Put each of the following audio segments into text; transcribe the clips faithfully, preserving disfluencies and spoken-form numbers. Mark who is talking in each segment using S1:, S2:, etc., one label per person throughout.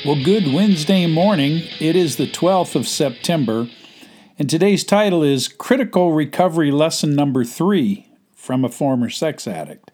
S1: Well, good Wednesday morning. It is the twelfth of September, and today's title is Critical Recovery Lesson Number Three from a Former Sex Addict.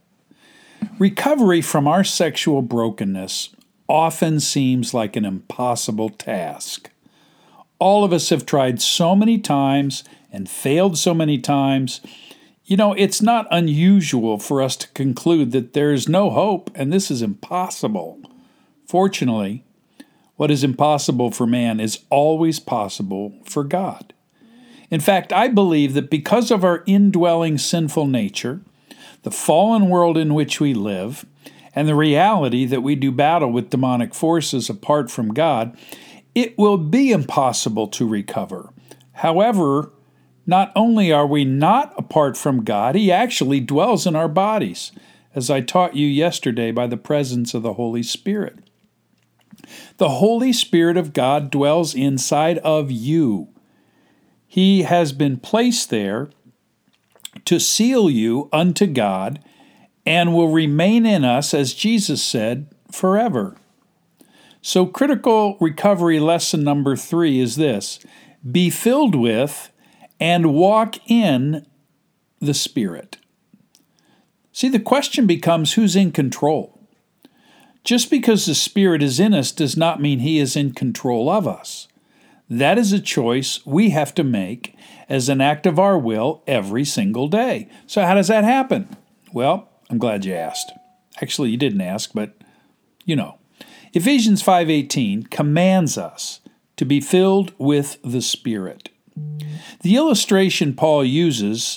S1: Recovery from our sexual brokenness often seems like an impossible task. All of us have tried so many times and failed so many times. You know, it's not unusual for us to conclude that there is no hope and this is impossible. Fortunately, what is impossible for man is always possible for God. In fact, I believe that because of our indwelling sinful nature, the fallen world in which we live, and the reality that we do battle with demonic forces apart from God, it will be impossible to recover. However, not only are we not apart from God, He actually dwells in our bodies, as I taught you yesterday by the presence of the Holy Spirit. The Holy Spirit of God dwells inside of you. He has been placed there to seal you unto God and will remain in us, as Jesus said, forever. So critical recovery lesson number three is this: be filled with and walk in the Spirit. See, the question becomes, who's in control? Just because the Spirit is in us does not mean He is in control of us. That is a choice we have to make as an act of our will every single day. So how does that happen? Well, I'm glad you asked. Actually, you didn't ask, but you know. Ephesians five eighteen commands us to be filled with the Spirit. The illustration Paul uses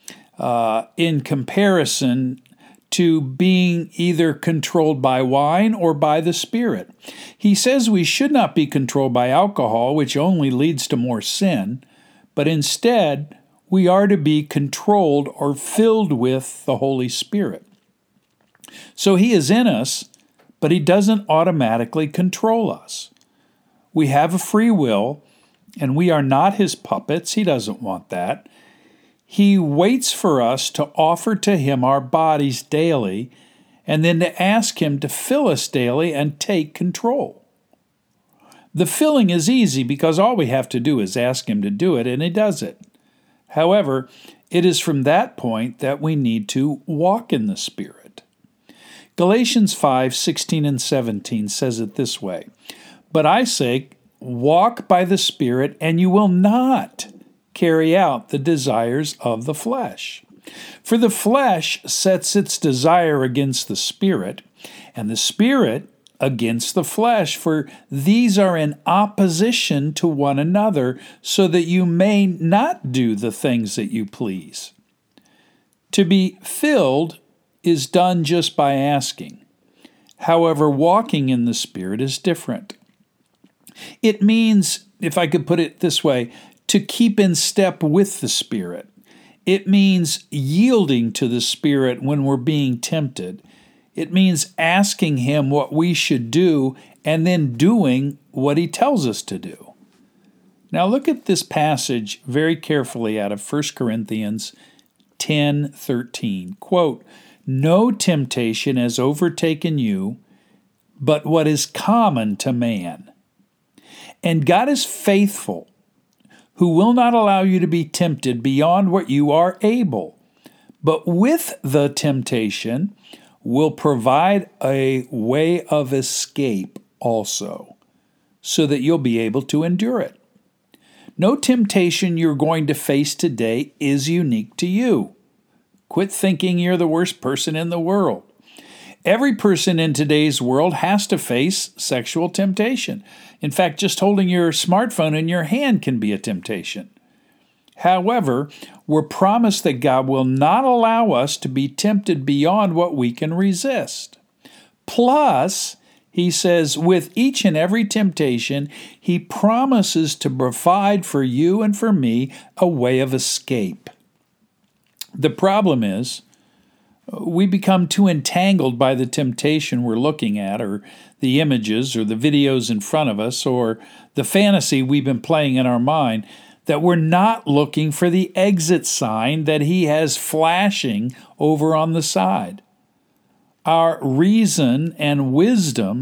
S1: uh, in comparison to being either controlled by wine or by the Spirit. He says we should not be controlled by alcohol, which only leads to more sin, but instead we are to be controlled or filled with the Holy Spirit. So He is in us, but He doesn't automatically control us. We have a free will, and we are not His puppets. He doesn't want that. He waits for us to offer to Him our bodies daily, and then to ask Him to fill us daily and take control. The filling is easy because all we have to do is ask Him to do it, and He does it. However, it is from that point that we need to walk in the Spirit. Galatians five sixteen and seventeen says it this way: "But I say, walk by the Spirit, and you will not carry out the desires of the flesh. For the flesh sets its desire against the Spirit, and the Spirit against the flesh, for these are in opposition to one another, so that you may not do the things that you please." To be filled is done just by asking. However, walking in the Spirit is different. It means, if I could put it this way, to keep in step with the Spirit. It means yielding to the Spirit when we're being tempted. It means asking Him what we should do and then doing what He tells us to do. Now look at this passage very carefully out of First Corinthians ten thirteen. Quote, "No temptation has overtaken you, but what is common to man. And God is faithful, who will not allow you to be tempted beyond what you are able, but with the temptation will provide a way of escape also, so that you'll be able to endure it." No temptation you're going to face today is unique to you. Quit thinking you're the worst person in the world. Every person in today's world has to face sexual temptation. In fact, just holding your smartphone in your hand can be a temptation. However, we're promised that God will not allow us to be tempted beyond what we can resist. Plus, He says, with each and every temptation, He promises to provide for you and for me a way of escape. The problem is, we become too entangled by the temptation we're looking at, or the images, or the videos in front of us, or the fantasy we've been playing in our mind, that we're not looking for the exit sign that He has flashing over on the side. Our reason and wisdom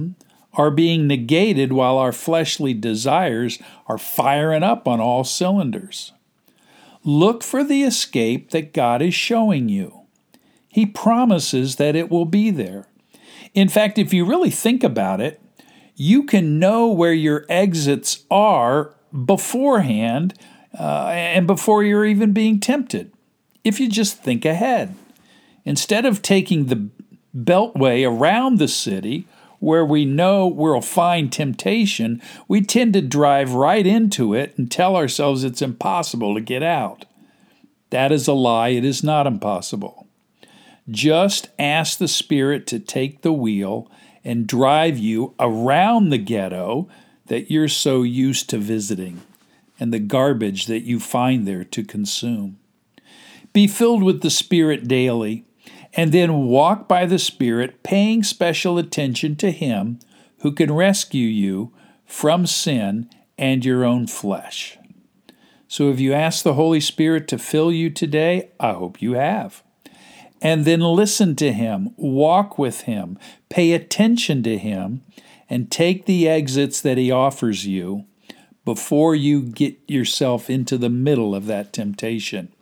S1: are being negated while our fleshly desires are firing up on all cylinders. Look for the escape that God is showing you. He promises that it will be there. In fact, if you really think about it, you can know where your exits are beforehand uh, and before you're even being tempted, if you just think ahead. Instead of taking the beltway around the city where we know we'll find temptation, we tend to drive right into it and tell ourselves it's impossible to get out. That is a lie. It is not impossible. Just ask the Spirit to take the wheel and drive you around the ghetto that you're so used to visiting and the garbage that you find there to consume. Be filled with the Spirit daily, and then walk by the Spirit, paying special attention to Him who can rescue you from sin and your own flesh. So if you ask the Holy Spirit to fill you today, I hope you have. And then listen to Him, walk with Him, pay attention to Him, and take the exits that He offers you before you get yourself into the middle of that temptation.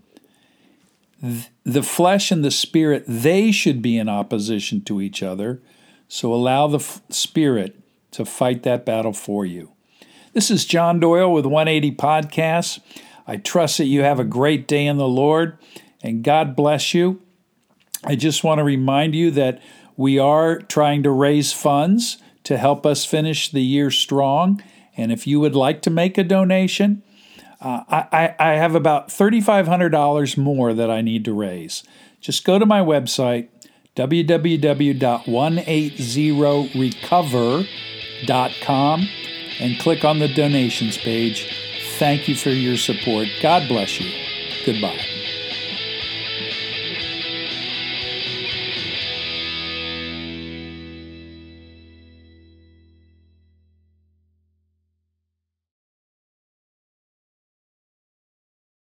S1: The flesh and the Spirit, they should be in opposition to each other, so allow the f- Spirit to fight that battle for you. This is John Doyle with one eighty Podcasts. I trust that you have a great day in the Lord, and God bless you. I just want to remind you that we are trying to raise funds to help us finish the year strong, and if you would like to make a donation, Uh, I, I have about three thousand five hundred dollars more that I need to raise. Just go to my website, w w w dot one eighty recover dot com, and click on the donations page. Thank you for your support. God bless you. Goodbye.